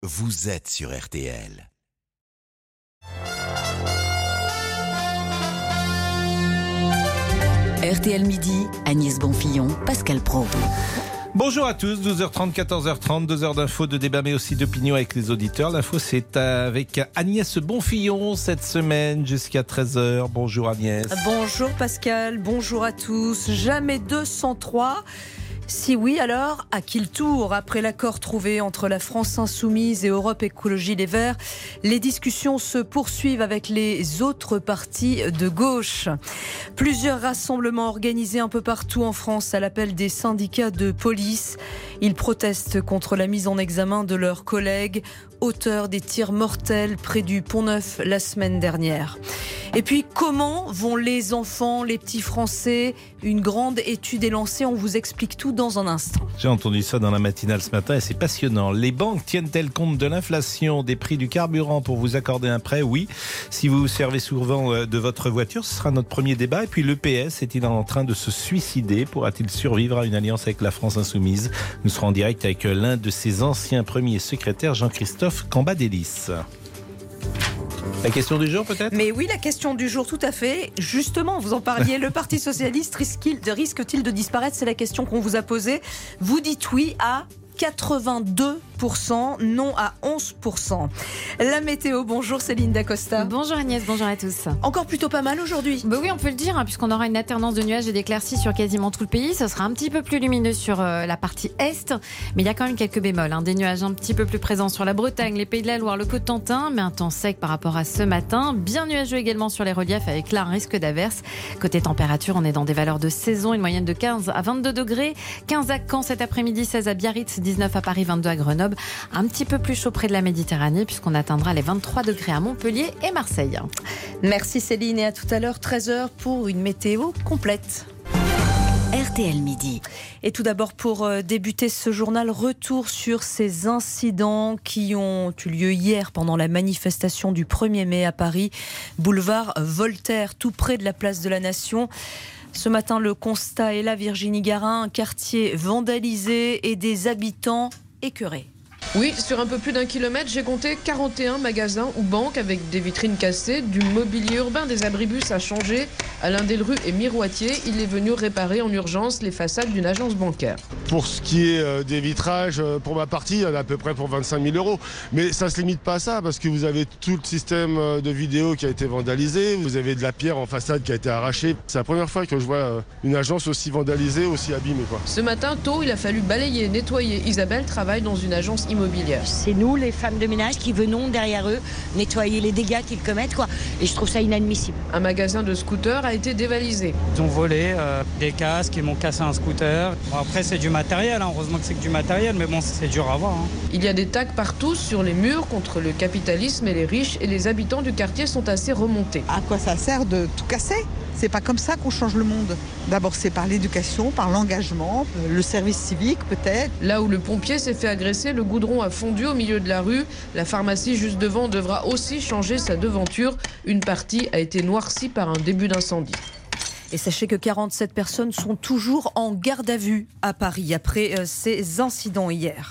vous êtes sur RTL. RTL Midi, Agnès Bonfillon, Pascal Praud. Bonjour à tous, 12h30, 14h30, 2 heures d'infos, de débat mais aussi d'opinion avec les auditeurs. L'info c'est avec Agnès Bonfillon cette semaine jusqu'à 13h. Bonjour Agnès. Bonjour Pascal, bonjour à tous. Jamais 203. Si oui, alors, à qui le tour ? Après l'accord trouvé entre la France Insoumise et Europe Écologie Les Verts, les discussions se poursuivent avec les autres partis de gauche. Plusieurs rassemblements organisés un peu partout en France à l'appel des syndicats de police. Ils protestent contre la mise en examen de leurs collègues, auteurs des tirs mortels près du Pont-Neuf la semaine dernière. Et puis, comment vont les enfants, les petits Français ? Une grande étude est lancée, on vous explique tout dans un instant. J'ai entendu ça dans la matinale ce matin et c'est passionnant. Les banques tiennent-elles compte de l'inflation, des prix du carburant pour vous accorder un prêt ? Oui. Si vous vous servez souvent de votre voiture, ce sera notre premier débat. Et puis l'EPS est-il en train de se suicider ? Pourra-t-il survivre à une alliance avec la France Insoumise ? Nous serons en direct avec l'un de ses anciens premiers secrétaires, Jean-Christophe Cambadélis. La question du jour peut-être ? Mais oui, la question du jour, tout à fait. Justement, vous en parliez, le Parti Socialiste risque-t-il de disparaître ? C'est la question qu'on vous a posée. Vous dites oui à 82%, non à 11%. La météo, bonjour Céline Dacosta. Bonjour Agnès, bonjour à tous. Encore plutôt pas mal aujourd'hui. Oui, on peut le dire, puisqu'on aura une alternance de nuages et d'éclaircies sur quasiment tout le pays. Ce sera un petit peu plus lumineux sur la partie est, mais il y a quand même quelques bémols. Des nuages un petit peu plus présents sur la Bretagne, les Pays de la Loire, le Cotentin, mais un temps sec par rapport à ce matin. Bien nuageux également sur les reliefs, avec là un risque d'averse. Côté température, on est dans des valeurs de saison, une moyenne de 15 à 22 degrés. 15 à Caen cet après-midi, 16 à Biarritz, 19 à Paris, 22 à Grenoble. Un petit peu plus chaud près de la Méditerranée puisqu'on atteindra les 23 degrés à Montpellier et Marseille. Merci Céline et à tout à l'heure 13h pour une météo complète. RTL Midi. Et tout d'abord pour débuter ce journal, retour sur ces incidents qui ont eu lieu hier pendant la manifestation du 1er mai à Paris, boulevard Voltaire, tout près de la place de la Nation. Ce matin, le constat est là, Virginie Garin, un quartier vandalisé et des habitants écœurés. Oui, sur un peu plus d'1 kilomètre, j'ai compté 41 magasins ou banques avec des vitrines cassées, du mobilier urbain, des abribus à changer. Alain Delru est miroitier, il est venu réparer en urgence les façades d'une agence bancaire. Pour ce qui est des vitrages, pour ma partie, il y en a à peu près pour 25 000 €. Mais ça ne se limite pas à ça, parce que vous avez tout le système de vidéo qui a été vandalisé, vous avez de la pierre en façade qui a été arrachée. C'est la première fois que je vois une agence aussi vandalisée, aussi abîmée, quoi. Ce matin, tôt, il a fallu balayer, nettoyer. Isabelle travaille dans une agence immobilière. C'est nous, les femmes de ménage, qui venons derrière eux nettoyer les dégâts qu'ils commettent, quoi. Et je trouve ça inadmissible. Un magasin de scooters a été dévalisé. Ils ont volé des casques, ils m'ont cassé un scooter. Bon, après, c'est du matériel, heureusement que c'est que du matériel, mais bon, c'est dur à voir. Il y a des tags partout sur les murs contre le capitalisme et les riches, et les habitants du quartier sont assez remontés. À quoi ça sert de tout casser ? C'est pas comme ça qu'on change le monde. D'abord, c'est par l'éducation, par l'engagement, le service civique peut-être. Là où le pompier s'est fait agresser, le goudron a fondu au milieu de la rue. La pharmacie juste devant devra aussi changer sa devanture. Une partie a été noircie par un début d'incendie. Et sachez que 47 personnes sont toujours en garde à vue à Paris après ces incidents hier.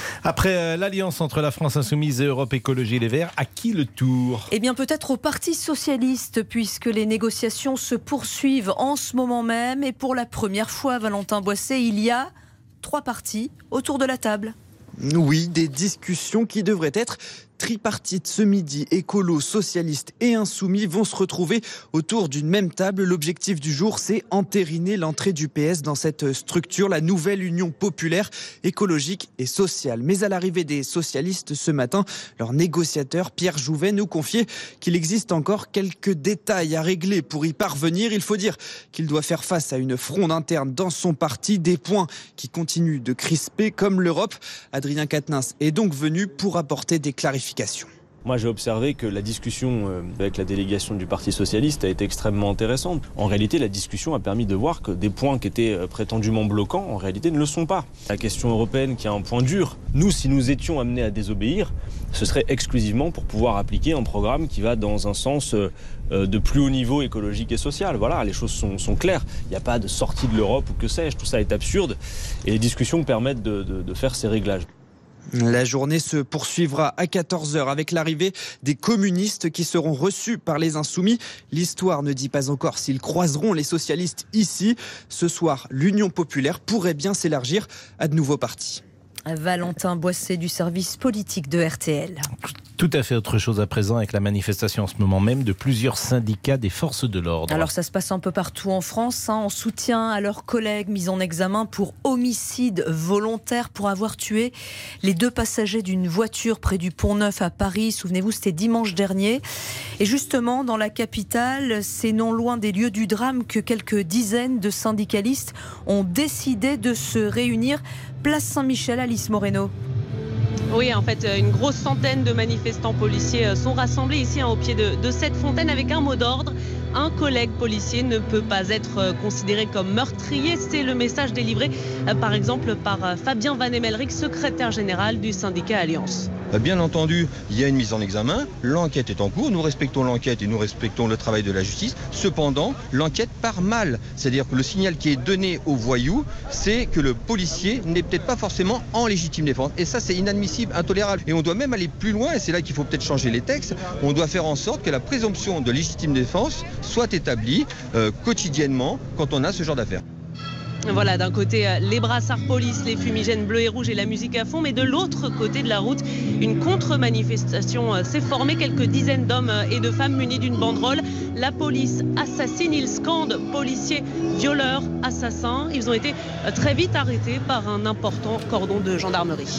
Après l'alliance entre la France Insoumise et Europe Écologie Les Verts, à qui le tour ? Eh bien peut-être au Parti Socialiste, puisque les négociations se poursuivent en ce moment même. Et pour la première fois, Valentin Boisset, il y a 3 partis autour de la table. Oui, des discussions qui devraient être tripartite ce midi. Écolos, socialistes et insoumis vont se retrouver autour d'une même table. L'objectif du jour, c'est entériner l'entrée du PS dans cette structure, la nouvelle union populaire, écologique et sociale. Mais à l'arrivée des socialistes ce matin, leur négociateur Pierre Jouvet nous confiait qu'il existe encore quelques détails à régler pour y parvenir. Il faut dire qu'il doit faire face à une fronde interne dans son parti, des points qui continuent de crisper comme l'Europe. Adrien Quatennens est donc venu pour apporter des clarifications. Moi, j'ai observé que la discussion avec la délégation du Parti Socialiste a été extrêmement intéressante. En réalité, la discussion a permis de voir que des points qui étaient prétendument bloquants, en réalité, ne le sont pas. La question européenne qui a un point dur, nous, si nous étions amenés à désobéir, ce serait exclusivement pour pouvoir appliquer un programme qui va dans un sens de plus haut niveau écologique et social. Voilà, les choses sont claires. Il n'y a pas de sortie de l'Europe ou que sais-je. Tout ça est absurde. Et les discussions permettent de faire ces réglages. La journée se poursuivra à 14h avec l'arrivée des communistes qui seront reçus par les Insoumis. L'histoire ne dit pas encore s'ils croiseront les socialistes ici. Ce soir, l'Union populaire pourrait bien s'élargir à de nouveaux partis. Valentin Boisset du service politique de RTL. Tout à fait autre chose à présent avec la manifestation en ce moment même de plusieurs syndicats des forces de l'ordre. Alors ça se passe un peu partout en France, en soutien à leurs collègues mis en examen pour homicide volontaire pour avoir tué les 2 passagers d'une voiture près du Pont-Neuf à Paris. Souvenez-vous, c'était dimanche dernier. Et justement, dans la capitale, c'est non loin des lieux du drame que quelques dizaines de syndicalistes ont décidé de se réunir. Place Saint-Michel, Alice Moreno. Oui, en fait, une grosse centaine de manifestants policiers sont rassemblés ici au pied de cette fontaine avec un mot d'ordre. Un collègue policier ne peut pas être considéré comme meurtrier. C'est le message délivré par exemple par Fabien Van Emelric, secrétaire général du syndicat Alliance. Bien entendu, il y a une mise en examen, l'enquête est en cours, nous respectons l'enquête et nous respectons le travail de la justice. Cependant, l'enquête part mal. C'est-à-dire que le signal qui est donné aux voyous, c'est que le policier n'est peut-être pas forcément en légitime défense. Et ça, c'est inadmissible, intolérable. Et on doit même aller plus loin, et c'est là qu'il faut peut-être changer les textes. On doit faire en sorte que la présomption de légitime défense soit établie quotidiennement quand on a ce genre d'affaires. Voilà, d'un côté, les brassards police, les fumigènes bleus et rouges et la musique à fond, mais de l'autre côté de la route, une contre-manifestation s'est formée. Quelques dizaines d'hommes et de femmes munis d'une banderole. La police assassine, ils scandent policiers, violeurs, assassins. Ils ont été très vite arrêtés par un important cordon de gendarmerie.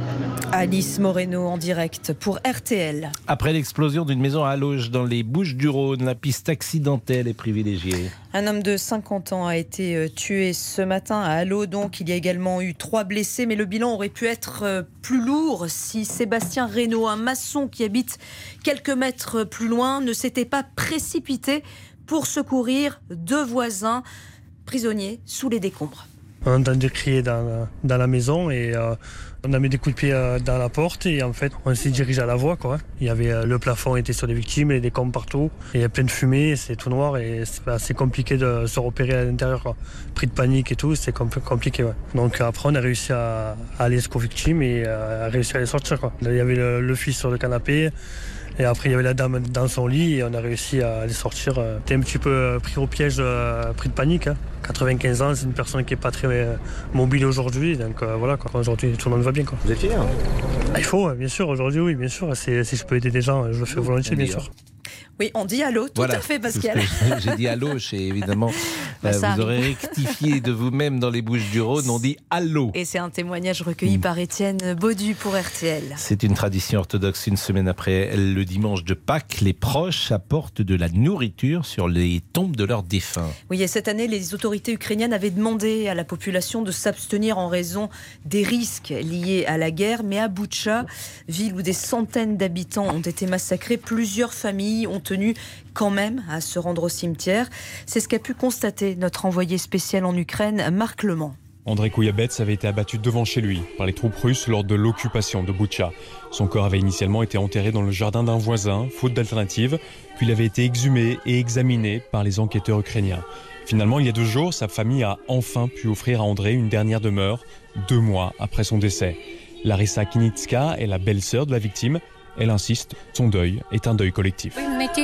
Alice Moreno en direct pour RTL. Après l'explosion d'une maison à Loges dans les Bouches-du-Rhône, la piste accidentelle est privilégiée. Un homme de 50 ans a été tué ce matin à Allo. Donc il y a également eu 3 blessés, mais le bilan aurait pu être plus lourd si Sébastien Reynaud, un maçon qui habite quelques mètres plus loin, ne s'était pas précipité pour secourir 2 voisins prisonniers sous les décombres. On a entendu crier dans la maison et on a mis des coups de pied dans la porte et en fait on s'est dirigé à la voie, quoi. Il y avait le plafond était sur les victimes, les décombres partout. Et il y a plein de fumée, c'est tout noir et c'est assez compliqué de se repérer à l'intérieur, quoi. Pris de panique et tout, c'est compliqué. Ouais. Donc après on a réussi à aller jusqu'aux victimes et à réussir à les sortir, quoi. Là, il y avait le fils sur le canapé. Et après, il y avait la dame dans son lit et on a réussi à les sortir. T'es un petit peu pris au piège, pris de panique. 95 ans, c'est une personne qui n'est pas très mobile aujourd'hui. Donc voilà, quoi. Aujourd'hui, tout le monde va bien, quoi. Vous êtes fiers ? Il faut, bien sûr. Aujourd'hui, oui, bien sûr. Si je peux aider des gens, je le fais volontiers, bien sûr. Oui, on dit allô, tout à fait, Pascal. J'ai dit allô, et évidemment, vous aurez rectifié de vous-même dans les Bouches-du-Rhône, on dit allô. Et c'est un témoignage recueilli par Étienne Baudu pour RTL. C'est une tradition orthodoxe. Une semaine après le dimanche de Pâques, les proches apportent de la nourriture sur les tombes de leurs défunts. Oui, et cette année, les autorités ukrainiennes avaient demandé à la population de s'abstenir en raison des risques liés à la guerre. Mais à Boutcha, ville où des centaines d'habitants ont été massacrés, plusieurs familles ont tenu quand même à se rendre au cimetière. C'est ce qu'a pu constater notre envoyé spécial en Ukraine, Marc Lemans. André Kouyabets avait été abattu devant chez lui par les troupes russes lors de l'occupation de Boutcha. Son corps avait initialement été enterré dans le jardin d'un voisin, faute d'alternative, puis il avait été exhumé et examiné par les enquêteurs ukrainiens. Finalement, il y a 2 jours, sa famille a enfin pu offrir à André une dernière demeure, 2 mois après son décès. Larissa Kinitska est la belle-sœur de la victime. Elle insiste, son deuil est un deuil collectif.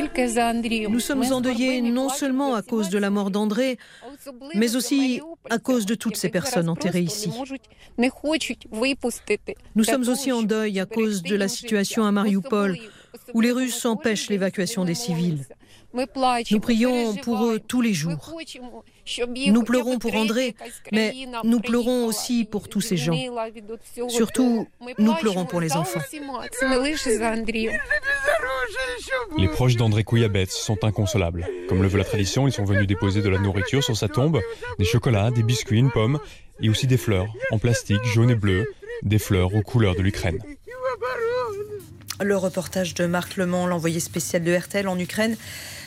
Nous sommes endeuillés non seulement à cause de la mort d'André, mais aussi à cause de toutes ces personnes enterrées ici. Nous sommes aussi en deuil à cause de la situation à Mariupol, où les Russes empêchent l'évacuation des civils. Nous prions pour eux tous les jours. Nous pleurons pour André, mais nous pleurons aussi pour tous ces gens. Surtout, nous pleurons pour les enfants. Les proches d'André Kouyabets sont inconsolables. Comme le veut la tradition, ils sont venus déposer de la nourriture sur sa tombe, des chocolats, des biscuits, une pomme, et aussi des fleurs en plastique jaune et bleu, des fleurs aux couleurs de l'Ukraine. Le reportage de Marc Lemans, l'envoyé spécial de RTL en Ukraine.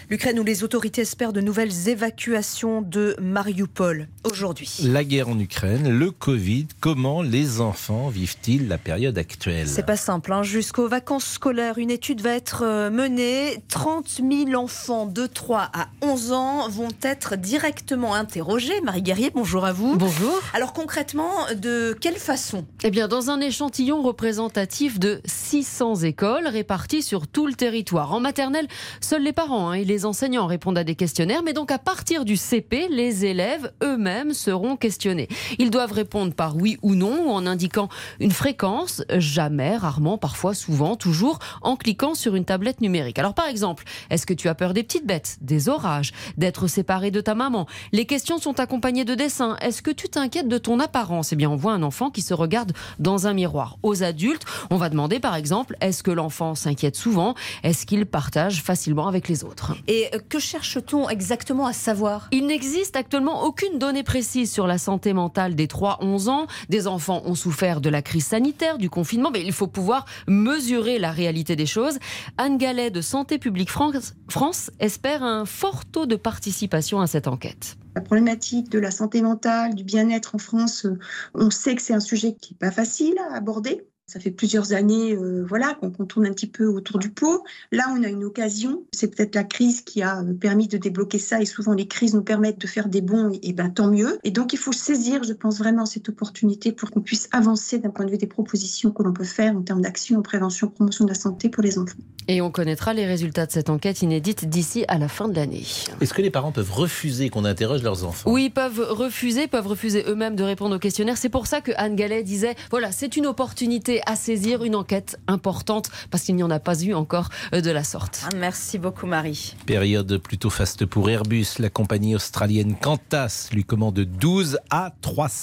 L'Ukraine où les autorités espèrent de nouvelles évacuations de Mariupol aujourd'hui. La guerre en Ukraine, le Covid, comment les enfants vivent-ils la période actuelle ? C'est pas simple, hein. Jusqu'aux vacances scolaires, une étude va être menée. 30 000 enfants de 3 à 11 ans vont être directement interrogés. Marie Guerrier, bonjour à vous. Bonjour. Alors concrètement, de quelle façon ? Eh bien, dans un échantillon représentatif de 600 écoles réparties sur tout le territoire. En maternelle, seuls les parents et les enseignants répondent à des questionnaires, mais donc à partir du CP, les élèves eux-mêmes seront questionnés. Ils doivent répondre par oui ou non, ou en indiquant une fréquence, jamais, rarement, parfois, souvent, toujours, en cliquant sur une tablette numérique. Alors par exemple, est-ce que tu as peur des petites bêtes, des orages, d'être séparé de ta maman ? Les questions sont accompagnées de dessins. Est-ce que tu t'inquiètes de ton apparence ? Eh bien, on voit un enfant qui se regarde dans un miroir. Aux adultes, on va demander par exemple, est-ce que l'enfant s'inquiète souvent ? Est-ce qu'il partage facilement avec les autres ? Et que cherche-t-on exactement à savoir ? Il n'existe actuellement aucune donnée précise sur la santé mentale des 3-11 ans. Des enfants ont souffert de la crise sanitaire, du confinement, mais il faut pouvoir mesurer la réalité des choses. Anne Gallet de Santé publique France espère un fort taux de participation à cette enquête. La problématique de la santé mentale, du bien-être en France, on sait que c'est un sujet qui n'est pas facile à aborder. Ça fait plusieurs années qu'on tourne un petit peu autour du pot. Là, on a une occasion. C'est peut-être la crise qui a permis de débloquer ça. Et souvent, les crises nous permettent de faire des bonds. Et tant mieux. Et donc, il faut saisir, je pense vraiment, cette opportunité pour qu'on puisse avancer d'un point de vue des propositions que l'on peut faire en termes d'action, en prévention, promotion de la santé pour les enfants. Et on connaîtra les résultats de cette enquête inédite d'ici à la fin de l'année. Est-ce que les parents peuvent refuser qu'on interroge leurs enfants ? Oui, peuvent refuser eux-mêmes de répondre au questionnaire. C'est pour ça que Anne Gallet disait, voilà, c'est une opportunité à saisir, une enquête importante, parce qu'il n'y en a pas eu encore de la sorte. Merci beaucoup Marie. Période plutôt faste pour Airbus. La compagnie australienne Qantas lui commande 12 à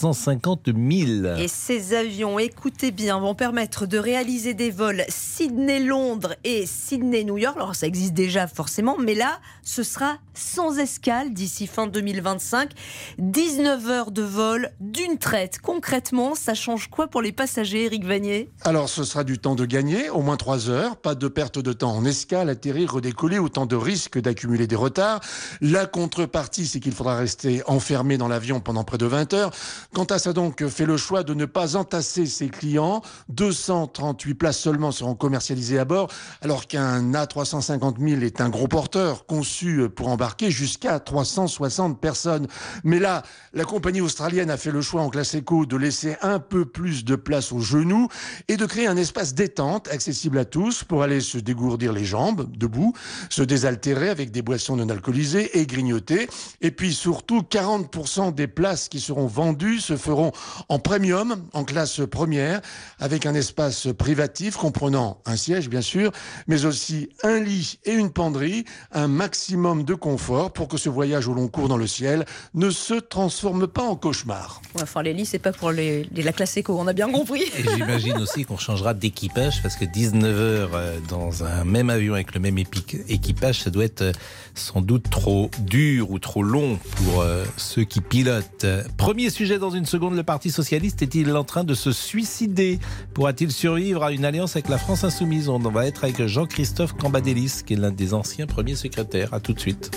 350 000. Et ces avions, écoutez bien, vont permettre de réaliser des vols Sydney-Londres et Sydney-New York. Alors ça existe déjà forcément, mais là, ce sera sans escale d'ici fin 2025. 19 heures de vol d'une traite. Concrètement, ça change quoi pour les passagers, Éric Vanier ? Alors, ce sera du temps de gagner, au moins 3 heures. Pas de perte de temps en escale, atterrir, redécoller, autant de risques d'accumuler des retards. La contrepartie, c'est qu'il faudra rester enfermé dans l'avion pendant près de 20 heures. Qantas a donc fait le choix de ne pas entasser ses clients. 238 places seulement seront commercialisées à bord, alors qu'un A350 000 est un gros porteur, conçu pour embarquer jusqu'à 360 personnes. Mais là, la compagnie australienne a fait le choix en classe éco de laisser un peu plus de place aux genoux et de créer un espace détente accessible à tous pour aller se dégourdir les jambes, debout, se désaltérer avec des boissons non alcoolisées et grignoter. Et puis surtout, 40% des places qui seront vendues se feront en premium, en classe première, avec un espace privatif comprenant un siège bien sûr, mais aussi un lit et une penderie, un maximum de confort pour que ce voyage au long cours dans le ciel ne se transforme pas en cauchemar. Enfin, les lits, c'est pas pour la classe éco, on a bien compris. Et j'imagine aussi qu'on changera d'équipage parce que 19 heures dans un même avion avec le même équipage, ça doit être sans doute trop dur ou trop long pour ceux qui pilotent. Premier sujet dans une seconde, le Parti Socialiste est-il en train de se suicider ? Pourra-t-il survivre à une alliance avec la France Insoumise ? On va être avec Jean-Christophe Cambadélis, qui est l'un des anciens premiers secrétaires. À tout de suite.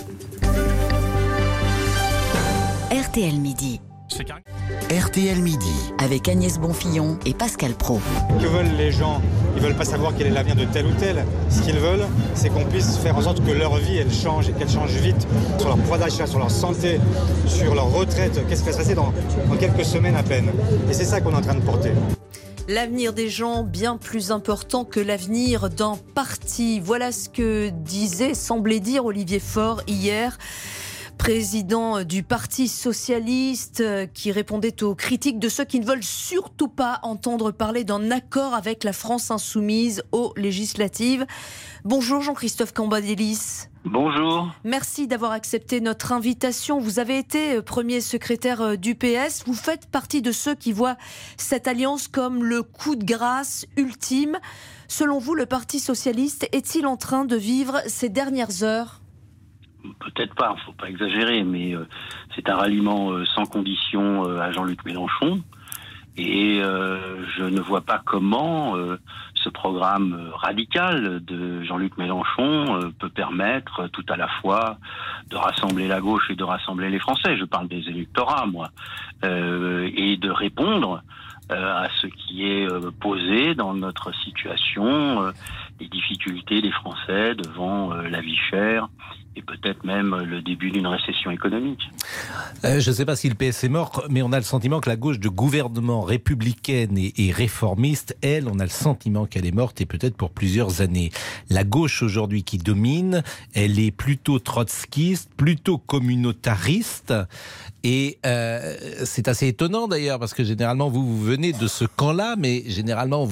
RTL Midi. RTL Midi. Avec Agnès Bonfillon et Pascal Praut. Que veulent les gens ? Ils ne veulent pas savoir quel est l'avenir de tel ou tel. Ce qu'ils veulent, c'est qu'on puisse faire en sorte que leur vie, elle change et qu'elle change vite. Sur leur pouvoir d'achat, sur leur santé, sur leur retraite. Qu'est-ce qui va se passer dans quelques semaines à peine ? Et c'est ça qu'on est en train de porter. L'avenir des gens bien plus important que l'avenir d'un parti. Voilà ce que semblait dire Olivier Faure hier, président du Parti Socialiste, qui répondait aux critiques de ceux qui ne veulent surtout pas entendre parler d'un accord avec la France Insoumise aux législatives. Bonjour Jean-Christophe Cambadélis. Bonjour. Merci d'avoir accepté notre invitation. Vous avez été premier secrétaire du PS. Vous faites partie de ceux qui voient cette alliance comme le coup de grâce ultime. Selon vous, le Parti Socialiste est-il en train de vivre ces dernières heures ? Peut-être pas, il ne faut pas exagérer, mais c'est un ralliement sans condition à Jean-Luc Mélenchon. Et je ne vois pas comment ce programme radical de Jean-Luc Mélenchon peut permettre tout à la fois de rassembler la gauche et de rassembler les Français. Je parle des électorats, moi, et de répondre à ce qui est posé dans notre situation, les difficultés des Français devant la vie chère et peut-être même le début d'une récession économique. Je ne sais pas si le PS est mort, mais on a le sentiment que la gauche de gouvernement républicaine et réformiste, elle, on a le sentiment qu'elle est morte et peut-être pour plusieurs années. La gauche aujourd'hui qui domine, elle est plutôt trotskiste, plutôt communautariste. Et c'est assez étonnant d'ailleurs, parce que généralement vous venez de ce camp-là, mais généralement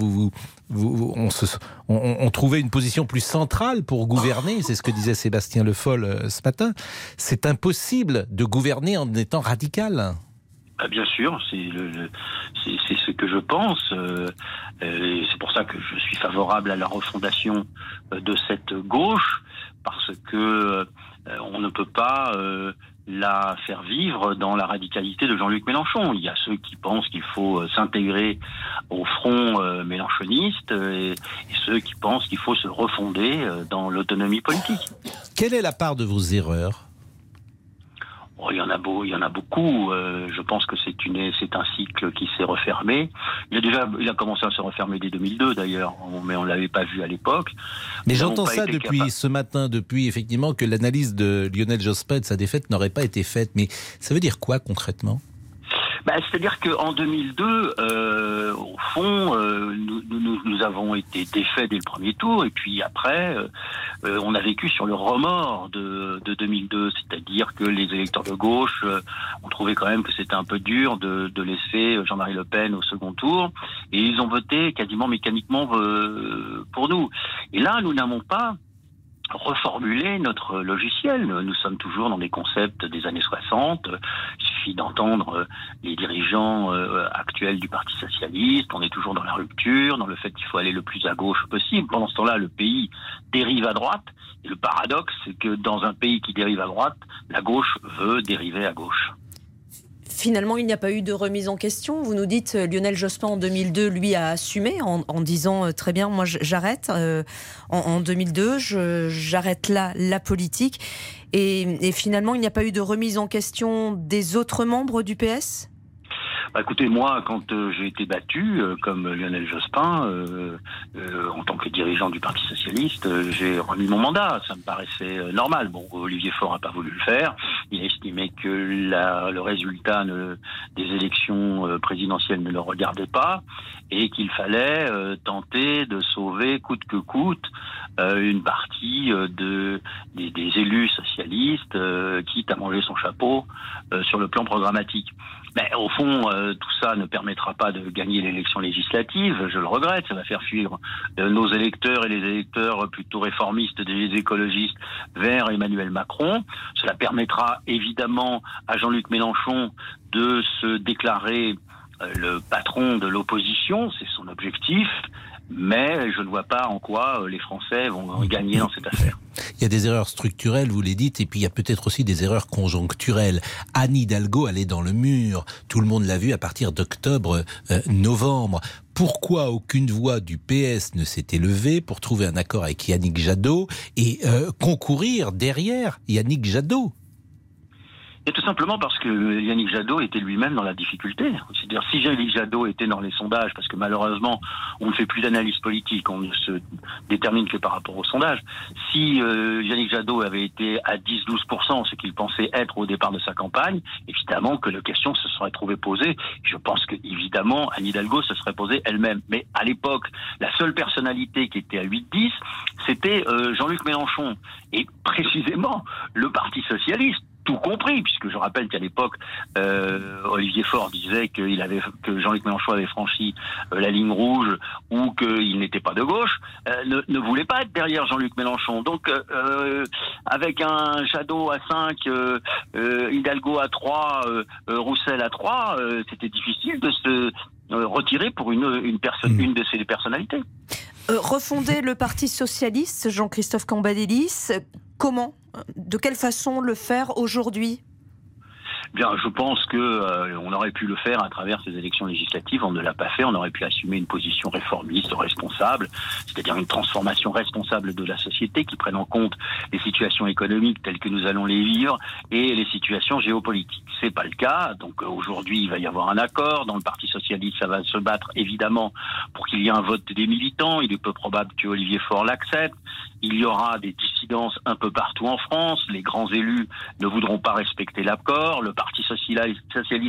on trouvait une position plus centrale pour gouverner. C'est ce que disait Sébastien Le Foll ce matin. C'est impossible de gouverner en étant radical. Bien sûr, c'est ce que je pense. Et c'est pour ça que je suis favorable à la refondation de cette gauche, parce que on ne peut pas la faire vivre dans la radicalité de Jean-Luc Mélenchon. Il y a ceux qui pensent qu'il faut s'intégrer au front mélenchoniste et ceux qui pensent qu'il faut se refonder dans l'autonomie politique. Quelle est la part de vos erreurs ? Il y en a beaucoup. Je pense que c'est un cycle qui s'est refermé. Il a commencé à se refermer dès 2002 d'ailleurs, mais on l'avait pas vu à l'époque. Mais j'entends ça depuis ce matin, depuis effectivement que l'analyse de Lionel Jospin de sa défaite n'aurait pas été faite. Mais ça veut dire quoi concrètement ? C'est-à-dire qu'en 2002, au fond, nous avons été défaits dès le premier tour, et puis après, on a vécu sur le remords de 2002, c'est-à-dire que les électeurs de gauche ont trouvé quand même que c'était un peu dur de laisser Jean-Marie Le Pen au second tour, et ils ont voté quasiment mécaniquement pour nous. Et là, nous n'avons pas reformuler notre logiciel. Nous sommes toujours dans des concepts des années 60. Il suffit d'entendre les dirigeants actuels du Parti socialiste. On est toujours dans la rupture, dans le fait qu'il faut aller le plus à gauche possible. Pendant ce temps-là, le pays dérive à droite. Et le paradoxe, c'est que dans un pays qui dérive à droite, la gauche veut dériver à gauche. Finalement, il n'y a pas eu de remise en question. Vous nous dites, Lionel Jospin en 2002, lui, a assumé en disant très bien, moi j'arrête. En 2002, j'arrête là la politique. Et finalement, il n'y a pas eu de remise en question des autres membres du PS ? Écoutez, moi, quand j'ai été battu, comme Lionel Jospin, en tant que dirigeant du Parti socialiste, j'ai remis mon mandat. Ça me paraissait normal. Bon, Olivier Faure n'a pas voulu le faire. Il a estimé que le résultat des élections présidentielles ne le regardait pas et qu'il fallait tenter de sauver coûte que coûte une partie des élus socialistes, quitte à manger son chapeau sur le plan programmatique. Mais au fond, tout ça ne permettra pas de gagner l'élection législative. Je le regrette. Ça va faire fuir nos électeurs et les électeurs plutôt réformistes des écologistes vers Emmanuel Macron. Cela permettra évidemment à Jean-Luc Mélenchon de se déclarer le patron de l'opposition. C'est son objectif. Mais je ne vois pas en quoi les Français vont gagner dans cette affaire. Il y a des erreurs structurelles, vous les dites, et puis il y a peut-être aussi des erreurs conjoncturelles. Anne Hidalgo, elle est dans le mur. Tout le monde l'a vu à partir d'octobre-novembre. Pourquoi aucune voix du PS ne s'est élevée pour trouver un accord avec Yannick Jadot et concourir derrière Yannick Jadot ? Et tout simplement parce que Yannick Jadot était lui-même dans la difficulté. C'est-à-dire, si Yannick Jadot était dans les sondages, parce que malheureusement, on ne fait plus d'analyse politique, on ne se détermine que par rapport aux sondages. Si Yannick Jadot avait été à 10-12%, ce qu'il pensait être au départ de sa campagne, évidemment que la question se serait trouvée posée. Je pense que, évidemment, Anne Hidalgo se serait posée elle-même. Mais à l'époque, la seule personnalité qui était à 8-10, c'était Jean-Luc Mélenchon. Et précisément, le Parti socialiste, tout compris, puisque je rappelle qu'à l'époque, Olivier Faure disait que Jean-Luc Mélenchon avait franchi la ligne rouge ou qu'il n'était pas de gauche, ne voulait pas être derrière Jean-Luc Mélenchon. Donc, avec un Jadot à 5, Hidalgo à 3, Roussel à 3, c'était difficile de se retirer pour une de ces personnalités. Refonder le Parti socialiste, Jean-Christophe Cambadélis, comment ? De quelle façon le faire aujourd'hui ? Bien, je pense que on aurait pu le faire à travers ces élections législatives. On ne l'a pas fait. On aurait pu assumer une position réformiste, responsable, c'est-à-dire une transformation responsable de la société qui prenne en compte les situations économiques telles que nous allons les vivre et les situations géopolitiques. C'est pas le cas. Donc aujourd'hui, il va y avoir un accord. Dans le Parti socialiste, ça va se battre évidemment pour qu'il y ait un vote des militants. Il est peu probable que Olivier Faure l'accepte. Il y aura des dissidences un peu partout en France. Les grands élus ne voudront pas respecter l'accord. Le Parti socialiste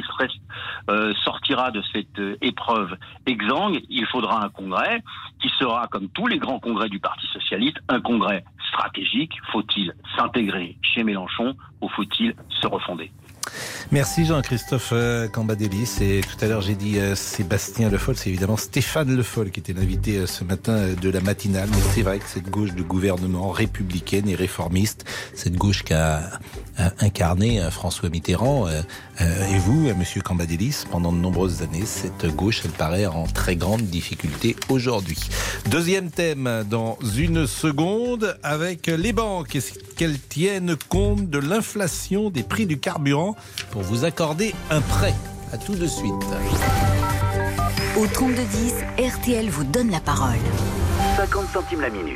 sortira de cette épreuve exsangue. Il faudra un congrès qui sera, comme tous les grands congrès du Parti socialiste, un congrès stratégique. Faut-il s'intégrer chez Mélenchon ou faut-il se refonder ? Merci Jean-Christophe Cambadélis. Et tout à l'heure j'ai dit Sébastien Le Foll, c'est évidemment Stéphane Le Foll qui était l'invité ce matin de la matinale. Mais c'est vrai que cette gauche de gouvernement républicaine et réformiste, cette gauche qu'a incarné François Mitterrand et vous, monsieur Cambadélis, pendant de nombreuses années, cette gauche, elle paraît en très grande difficulté aujourd'hui. Deuxième thème dans une seconde avec les banques. Est-ce qu'elles tiennent compte de l'inflation des prix du carburant pour vous accorder un prêt? À tout de suite. Au 3210, RTL vous donne la parole. 50 centimes la minute.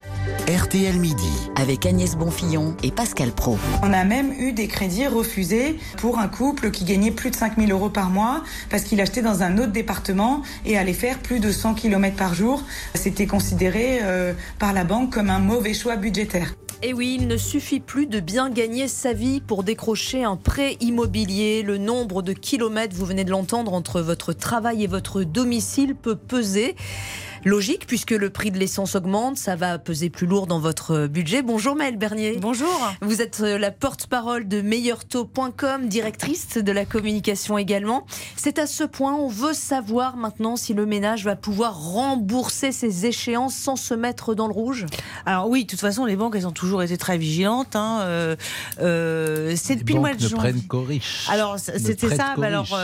RTL Midi. Avec Agnès Bonfillon et Pascal Praud. On a même eu des crédits refusés pour un couple qui gagnait plus de 5 000 € par mois parce qu'il achetait dans un autre département et allait faire plus de 100 km par jour. C'était considéré par la banque comme un mauvais choix budgétaire. Et oui, il ne suffit plus de bien gagner sa vie pour décrocher un prêt immobilier. Le nombre de kilomètres, vous venez de l'entendre, entre votre travail et votre domicile peut peser. Logique, puisque le prix de l'essence augmente, ça va peser plus lourd dans votre budget. Bonjour Maëlle Bernier. Bonjour. Vous êtes la porte-parole de meilleurtaux.com, directrice de la communication également. C'est à ce point, on veut savoir maintenant si le ménage va pouvoir rembourser ses échéances sans se mettre dans le rouge. Alors oui, de toute façon, les banques, elles ont toujours été très vigilantes. C'est depuis le mois de juin. Les banques ne prennent qu'aux riches. Alors c'était ça. Alors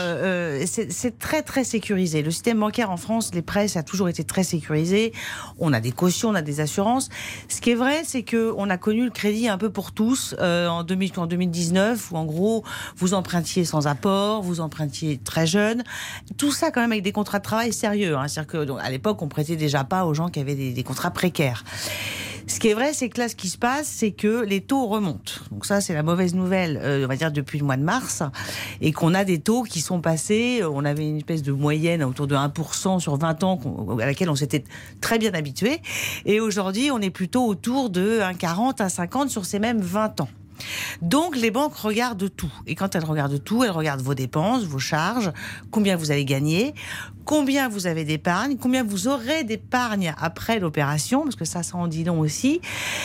c'est très très sécurisé. Le système bancaire en France, les prêts, ça a toujours été très sécurisé. On a des cautions, on a des assurances. Ce qui est vrai, c'est qu'on a connu le crédit un peu pour tous en 2019, où en gros, vous empruntiez sans apport, vous empruntiez très jeune. Tout ça quand même avec des contrats de travail sérieux. C'est-à-dire qu'à l'époque, on prêtait déjà pas aux gens qui avaient des contrats précaires. Ce qui est vrai, c'est que là, ce qui se passe, c'est que les taux remontent. Donc ça, c'est la mauvaise nouvelle, on va dire, depuis le mois de mars. Et qu'on a des taux qui sont passés. On avait une espèce de moyenne autour de 1% sur 20 ans à laquelle on s'était très bien habitué. Et aujourd'hui, on est plutôt autour de 1,40, 1,50 sur ces mêmes 20 ans. Donc les banques regardent tout. Et quand elles regardent tout, elles regardent vos dépenses, vos charges, combien vous allez gagner, combien vous avez d'épargne, combien vous aurez d'épargne après l'opération, parce que ça en dit long aussi.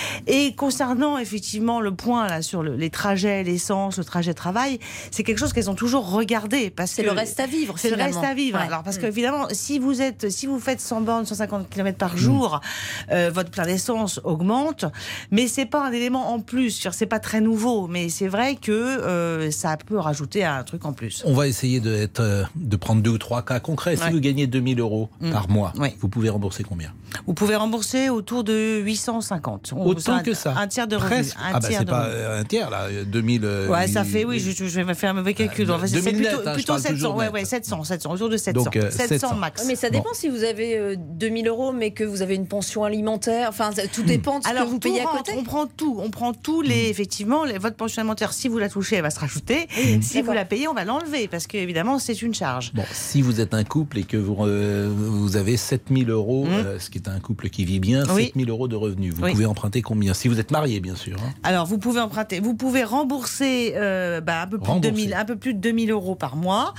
Et concernant effectivement le point là sur les trajets, l'essence, le trajet de travail, c'est quelque chose qu'elles ont toujours regardé. C'est le reste à vivre. C'est finalement. le reste à vivre. Ouais. Alors parce qu'évidemment, si vous faites 100 bornes, 150 km par jour, votre plein d'essence augmente, mais c'est pas un élément en plus. C'est pas très nouveau, mais c'est vrai que ça peut rajouter un truc en plus. On va essayer de prendre 2 ou 3 cas concrets. Si vous gagnez 2 000 € par mois, vous pouvez rembourser combien? Vous pouvez rembourser autour de 850. Autant que ça? Un tiers de revenus. C'est pas un tiers là, 2000. Ouais, ça fait, oui, je vais me faire un mauvais calcul. C'est plutôt 700. Ouais, 700, autour de 700. Donc, 700 max. Mais ça dépend si vous avez 2 000 €, mais que vous avez une pension alimentaire. Enfin, tout dépend de ce que vous payez à côté. On prend tout effectivement, votre pension alimentaire, si vous la touchez, elle va se rajouter. Si vous la payez, on va l'enlever, parce qu'évidemment, c'est une charge. Bon, si vous êtes un couple et que vous avez 7 000 €, ce qui est un couple qui vit bien, 7 000 € de revenus, vous pouvez emprunter combien? Si vous êtes marié, bien sûr. Alors, vous pouvez emprunter, vous pouvez rembourser un peu plus de 2 000 € par mois,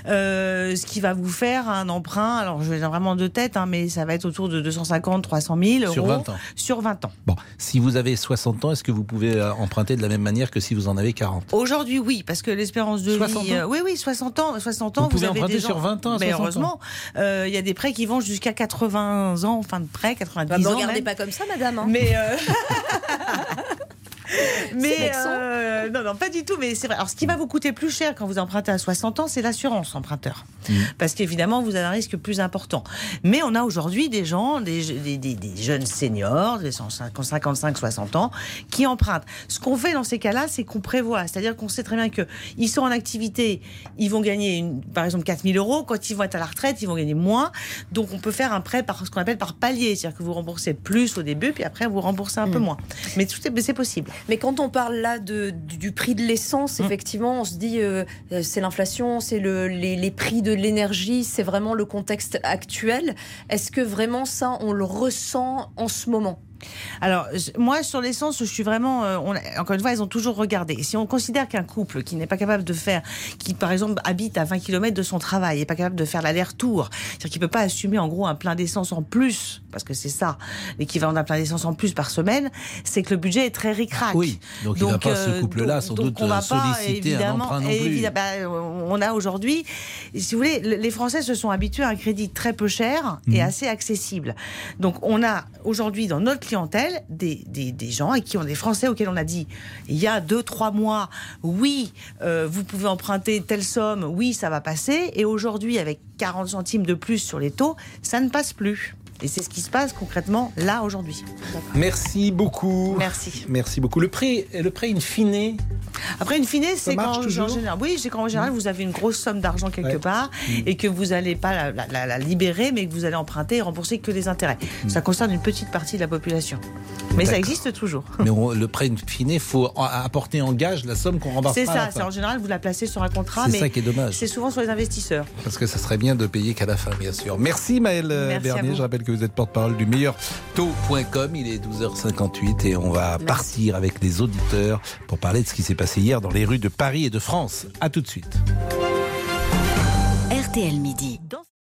ce qui va vous faire un emprunt, alors je vais dire vraiment de tête, mais ça va être autour de 250, 300 000 € sur 20 ans. Bon, si vous avez 60 ans, est-ce que vous pouvez emprunter de la même manière que si vous en avez 40? Aujourd'hui, oui, parce que l'espérance de vie... Oui, 60 ans. Vous pouvez emprunter sur 20 ans à 60 ans. Mais heureusement, il y a des prêts qui vont jusqu'à 80 ans, fin de prêt, 90 ans. Ne regardez pas comme ça, madame. Mais Mais non, pas du tout. Mais c'est vrai. Alors, ce qui va vous coûter plus cher quand vous empruntez à 60 ans, c'est l'assurance emprunteur, parce qu'évidemment, vous avez un risque plus important. Mais on a aujourd'hui des gens, des jeunes seniors, des 55-60 ans, qui empruntent. Ce qu'on fait dans ces cas-là, c'est qu'on prévoit. C'est-à-dire qu'on sait très bien qu'ils sont en activité, ils vont gagner par exemple 4 000 €. Quand ils vont être à la retraite, ils vont gagner moins. Donc, on peut faire un prêt par ce qu'on appelle par palier, c'est-à-dire que vous remboursez plus au début, puis après vous remboursez un peu moins. Mais c'est possible. Mais quand on parle là du prix de l'essence, effectivement, on se dit c'est l'inflation, c'est les prix de l'énergie, c'est vraiment le contexte actuel. Est-ce que vraiment ça, on le ressent en ce moment ? Alors, moi, sur l'essence, je suis vraiment... encore une fois, ils ont toujours regardé. Si on considère qu'un couple qui n'est pas capable de faire... qui, par exemple, habite à 20 km de son travail, n'est pas capable de faire l'aller-retour, c'est-à-dire qu'il ne peut pas assumer, en gros, un plein d'essence en plus, parce que c'est ça, l'équivalent d'un plein d'essence en plus par semaine, c'est que le budget est très ric-rac. Oui, donc il ne va pas, ce couple-là, sans doute, solliciter un emprunt non plus. On a aujourd'hui... Si vous voulez, les Français se sont habitués à un crédit très peu cher et assez accessible. Donc, on a aujourd'hui, dans notre clientèle, des gens des Français auxquels on a dit il y a 2-3 mois, oui, vous pouvez emprunter telle somme, oui, ça va passer. Et aujourd'hui, avec 40 centimes de plus sur les taux, ça ne passe plus. Et c'est ce qui se passe concrètement là aujourd'hui. Merci beaucoup. Merci beaucoup. Le prêt in fine. Après, in fine, c'est quand en général, c'est quand en général vous avez une grosse somme d'argent quelque part et que vous n'allez pas la libérer, mais que vous allez emprunter et rembourser que les intérêts. Ça concerne une petite partie de la population. Mais ça existe toujours. Mais le prêt in fine, il faut apporter en gage la somme qu'on rembourse. C'est ça. C'est en général, vous la placez sur un contrat. C'est ça qui est dommage. C'est souvent sur les investisseurs. Parce que ça serait bien de payer qu'à la fin, bien sûr. Merci Maëlle Bernier. Je rappelle que vous êtes porte-parole du meilleurtaux.com. Il est 12h58 et on va partir avec les auditeurs pour parler de ce qui s'est passé hier dans les rues de Paris et de France. À tout de suite. RTL Midi.